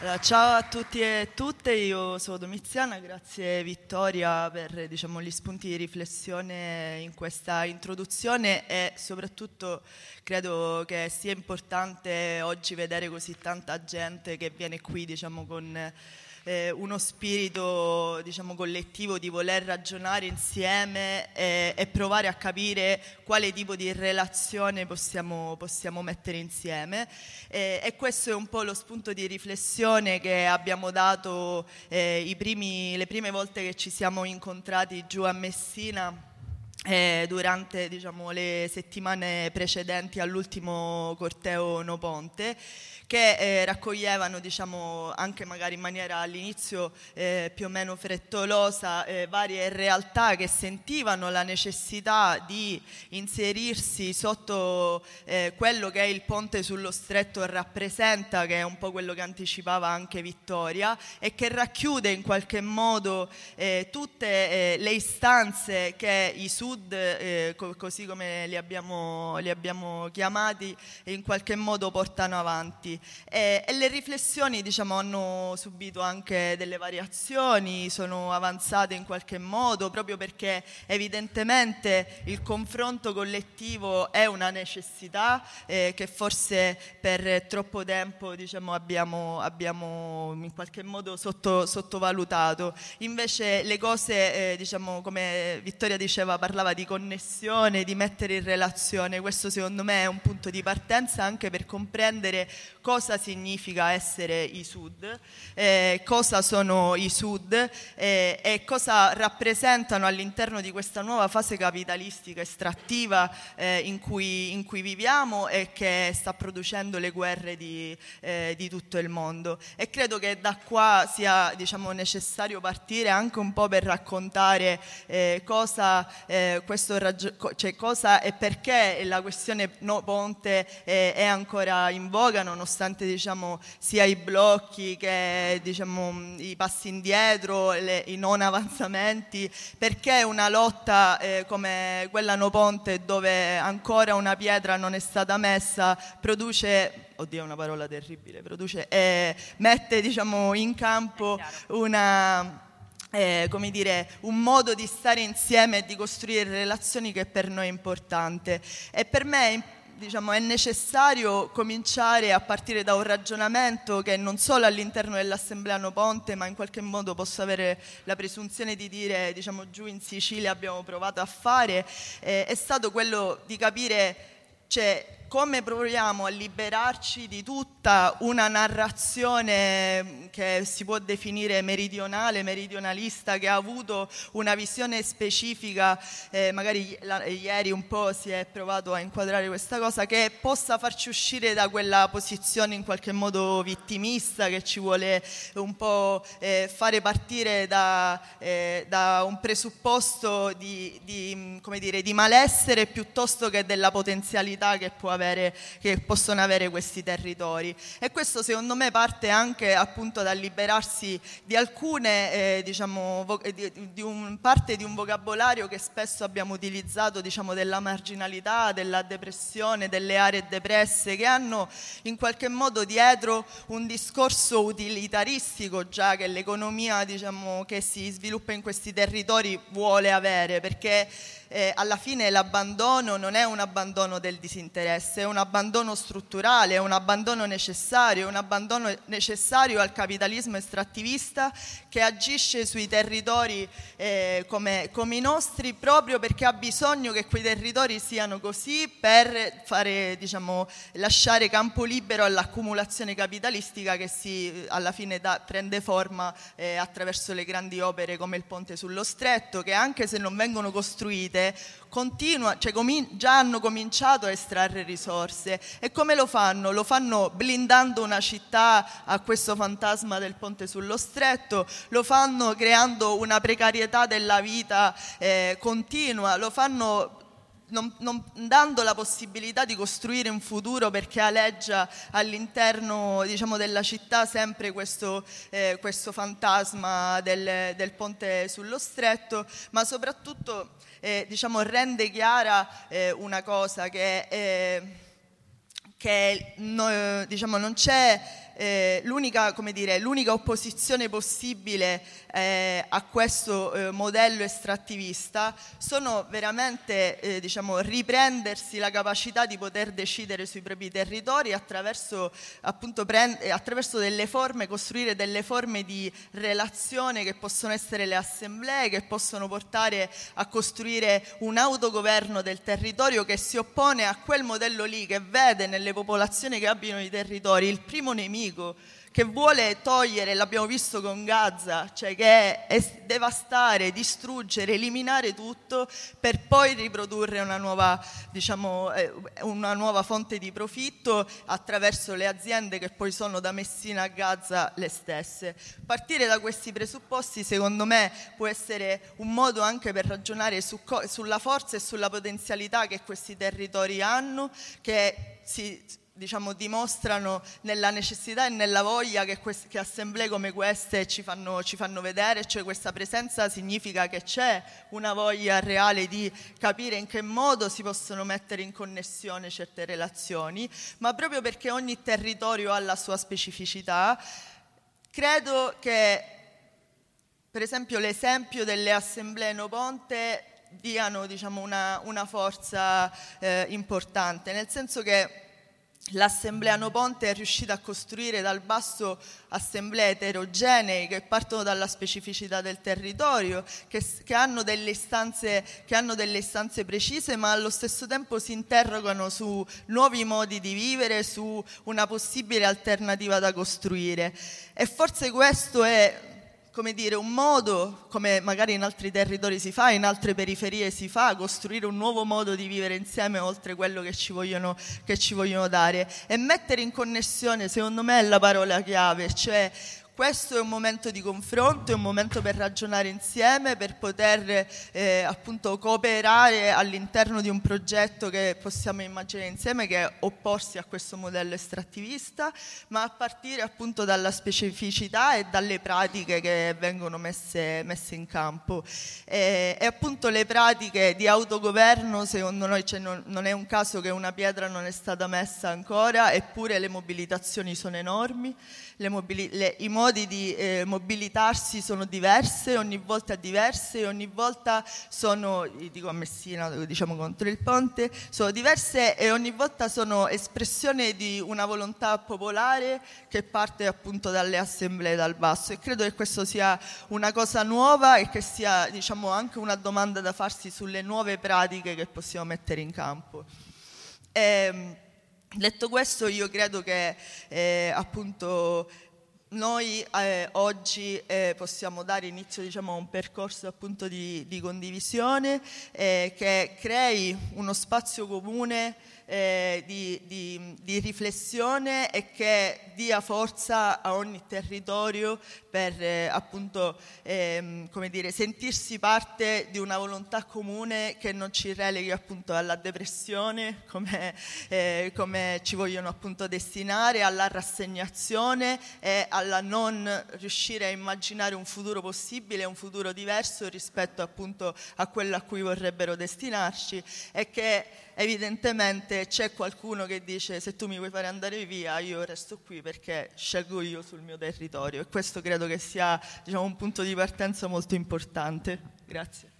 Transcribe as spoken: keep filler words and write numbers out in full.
Allora, ciao a tutti e tutte, io sono Domiziana, grazie Vittoria per diciamo, gli spunti di riflessione in questa introduzione e soprattutto credo che sia importante oggi vedere così tanta gente che viene qui diciamo, con eh, uno spirito diciamo, collettivo di voler ragionare insieme e, e provare a capire quale tipo di relazione possiamo, possiamo mettere insieme. Eh, e questo è un po' lo spunto di riflessione che abbiamo dato eh, i primi, le prime volte che ci siamo incontrati giù a Messina eh, durante diciamo, le settimane precedenti all'ultimo corteo No Ponte, che eh, raccoglievano diciamo, anche magari in maniera all'inizio eh, più o meno frettolosa eh, varie realtà che sentivano la necessità di inserirsi sotto eh, quello che il ponte sullo stretto rappresenta, che è un po' quello che anticipava anche Vittoria e che racchiude in qualche modo eh, tutte eh, le istanze che i Sud, eh, co- così come li abbiamo, li abbiamo chiamati, in qualche modo portano avanti. E, e le riflessioni diciamo, hanno subito anche delle variazioni, sono avanzate in qualche modo proprio perché evidentemente il confronto collettivo è una necessità eh, che forse per troppo tempo diciamo, abbiamo, abbiamo in qualche modo sotto, sottovalutato. Invece le cose, eh, diciamo, come Vittoria diceva, parlava di connessione, di mettere in relazione. Questo secondo me è un punto di partenza anche per comprendere cosa significa essere i Sud, eh, cosa sono i Sud eh, e cosa rappresentano all'interno di questa nuova fase capitalistica estrattiva eh, in, cui, in cui viviamo e che sta producendo le guerre di, eh, di tutto il mondo. E credo che da qua sia diciamo, necessario partire anche un po' per raccontare eh, cosa, eh, questo raggi- cioè cosa e perché la questione No Ponte eh, è ancora in voga, nonostante diciamo, sia i blocchi che diciamo, i passi indietro, le, i non avanzamenti, perché una lotta eh, come quella No Ponte, dove ancora una pietra non è stata messa, produce, oddio è una parola terribile, produce, eh, mette diciamo, in campo una... Eh, come dire, un modo di stare insieme e di costruire relazioni che per noi è importante. E per me diciamo, è necessario cominciare a partire da un ragionamento che non solo all'interno dell'Assemblea No Ponte, ma in qualche modo posso avere la presunzione di dire, diciamo, giù in Sicilia abbiamo provato a fare, eh, è stato quello di capire, cioè, come proviamo a liberarci di tutta una narrazione che si può definire meridionale, meridionalista, che ha avuto una visione specifica, eh, magari la, ieri un po' si è provato a inquadrare questa cosa, che possa farci uscire da quella posizione in qualche modo vittimista che ci vuole un po' eh, fare partire da, eh, da un presupposto di, di, come dire, di malessere piuttosto che della potenzialità che può avere che possono avere questi territori. E questo secondo me parte anche appunto dal liberarsi di alcune eh, diciamo vo- di, di un, parte di un vocabolario che spesso abbiamo utilizzato, diciamo, della marginalità, della depressione, delle aree depresse, che hanno in qualche modo dietro un discorso utilitaristico già che l'economia diciamo che si sviluppa in questi territori vuole avere, perché Eh, alla fine l'abbandono non è un abbandono del disinteresse, è un abbandono strutturale, è un abbandono necessario, è un abbandono necessario al capitalismo estrattivista che agisce sui territori eh, come, come i nostri, proprio perché ha bisogno che quei territori siano così per fare, diciamo, lasciare campo libero all'accumulazione capitalistica che si alla fine da, prende forma eh, attraverso le grandi opere come il ponte sullo stretto, che anche se non vengono costruite continua, cioè comin- già hanno cominciato a estrarre risorse. E come lo fanno? Lo fanno blindando una città a questo fantasma del ponte sullo stretto, lo fanno creando una precarietà della vita eh, continua, lo fanno Non, non dando la possibilità di costruire un futuro, perché aleggia all'interno diciamo, della città sempre questo, eh, questo fantasma del, del ponte sullo stretto, ma soprattutto eh, diciamo, rende chiara eh, una cosa che, eh, che no, diciamo, non c'è eh, l'unica, come dire, l'unica opposizione possibile eh, a questo eh, modello estrattivista sono veramente eh, diciamo, riprendersi la capacità di poter decidere sui propri territori attraverso, appunto, prend- attraverso delle forme, costruire delle forme di relazione che possono essere le assemblee, che possono portare a costruire un autogoverno del territorio che si oppone a quel modello lì che vede nelle popolazioni che abitano i territori il primo nemico, che vuole togliere, l'abbiamo visto con Gaza, cioè che è devastare, distruggere, eliminare tutto per poi riprodurre una nuova, diciamo, eh, una nuova fonte di profitto attraverso le aziende che poi sono da Messina a Gaza le stesse. Partire da questi presupposti secondo me può essere un modo anche per ragionare su co- sulla forza e sulla potenzialità che questi territori hanno, che si diciamo, dimostrano nella necessità e nella voglia che, quest- che assemblee come queste ci fanno, ci fanno vedere, cioè questa presenza significa che c'è una voglia reale di capire in che modo si possono mettere in connessione certe relazioni, ma proprio perché ogni territorio ha la sua specificità, credo che per esempio l'esempio delle assemblee no ponte diano diciamo, una, una forza eh, importante, nel senso che l'Assemblea No Ponte è riuscita a costruire dal basso assemblee eterogenee che partono dalla specificità del territorio, che, che, hanno delle istanze, che hanno delle istanze precise, ma allo stesso tempo si interrogano su nuovi modi di vivere, su una possibile alternativa da costruire. E forse questo è, come dire, un modo, come magari in altri territori si fa, in altre periferie si fa, costruire un nuovo modo di vivere insieme oltre quello che ci vogliono, che ci vogliono dare. E mettere in connessione, secondo me, è la parola chiave, cioè questo è un momento di confronto, è un momento per ragionare insieme, per poter eh, appunto cooperare all'interno di un progetto che possiamo immaginare insieme, che è opporsi a questo modello estrattivista, ma a partire appunto dalla specificità e dalle pratiche che vengono messe, messe in campo. E, e appunto le pratiche di autogoverno, secondo noi, cioè non, non è un caso che una pietra non è stata messa ancora, eppure le mobilitazioni sono enormi. Le mobili- le, I modi di eh, mobilitarsi sono diverse, ogni volta diverse, e ogni volta sono, dico a Messina, diciamo contro il ponte, sono diverse e ogni volta sono espressione di una volontà popolare che parte appunto dalle assemblee dal basso, e credo che questo sia una cosa nuova e che sia diciamo anche una domanda da farsi sulle nuove pratiche che possiamo mettere in campo. E, detto questo, io credo che eh, appunto noi eh, oggi eh, possiamo dare inizio diciamo, a un percorso appunto di, di condivisione eh, che crei uno spazio comune eh, di, di, di riflessione e che dia forza a ogni territorio per eh, appunto ehm, come dire, sentirsi parte di una volontà comune che non ci releghi appunto alla depressione come, eh, come ci vogliono appunto destinare, alla rassegnazione e alla non riuscire a immaginare un futuro possibile, un futuro diverso rispetto appunto a quello a cui vorrebbero destinarci, e che evidentemente c'è qualcuno che dice: se tu mi vuoi fare andare via io resto qui perché scelgo io sul mio territorio, e questo credo che sia diciamo, un punto di partenza molto importante. Grazie.